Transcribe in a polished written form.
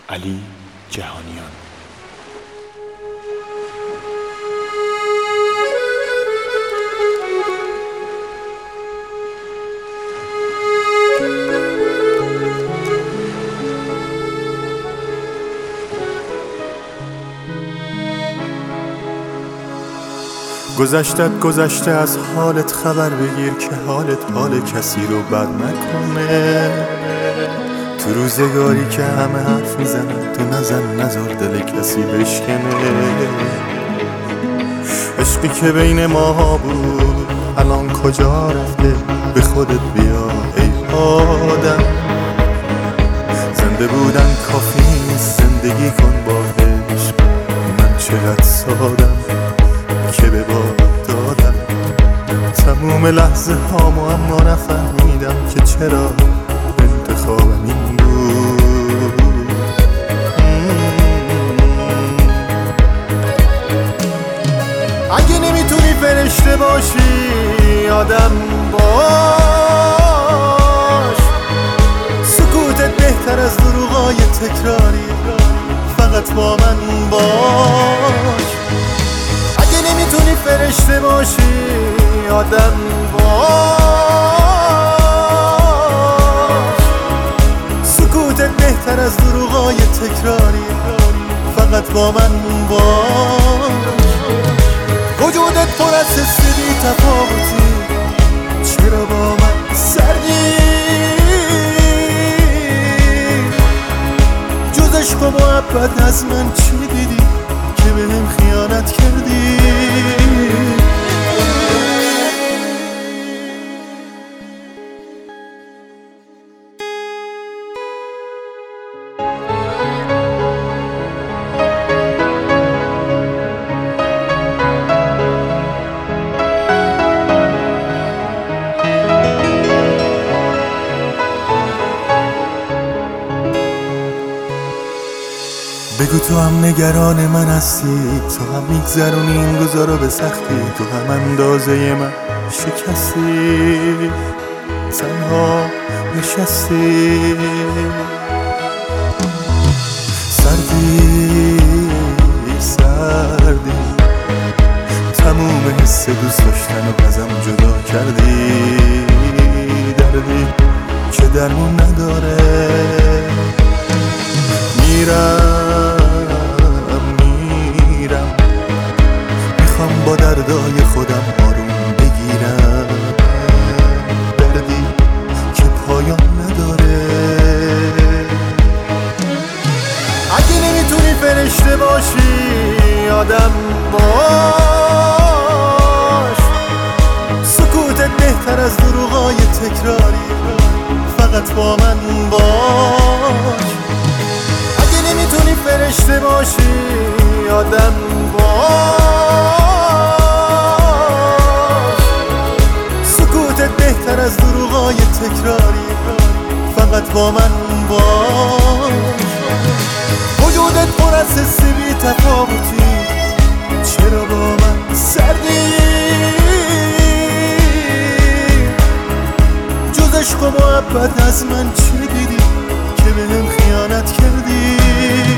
علی جهانیان. گذشتت گذشته، از حالت خبر بگیر که حالت حال کسی رو بد نکنه. تو روزگاری که همه حرف میزنن تو نزن، نذار دل کسی بشکنه. عشقی که بین ماها بود الان کجا رفته؟ به خودت بیا ای آدم. زنده بودن کافی نیست، زندگی کن با عشق. من چقدر سادم که به باد دادم تموم لحظه هامو، اما نفهمیدم که چرا انتخابم این بود. اگه نمیتونی فرشته باشی آدم باش. سکوتت بهتر از دروغای تکراری، فقط با من باش. اگه نمیتونی فرشته باشی آدم باش. سکوتت بهتر از دروغای تکراری، فقط با من باش. وجودت پر از حس بی تفاوتی، چرا با من سردی؟ جز عشق و محبت از من چی دیدی که بهم خیانت کردی؟ بگو تو هم نگران من هستی، تو هم میگذرونی این روزا رو به سختی. تو هم اندازه من شکستی، تنها نشستی. سردی سردی، تموم حس دوست داشتن و ازم جدا کردی. دردی که درمون نداره. میرم میخوام با دردای خودم آروم بگیرم. دردی که پایان نداره. اگه نمیتونی فرشته باشی آدم باش. سکوتت بهتر از دروغای تکراری، فقط با من باش. نمیتونی فرشته باشی آدم باش. سکوتت بهتر از دروغای تکراری، فقط با من باش. وجودت پر از حس بی تفاوتی، چرا با من سردی؟ جز عشق و محبت از من چی دیدی که بهم خیانت کردی؟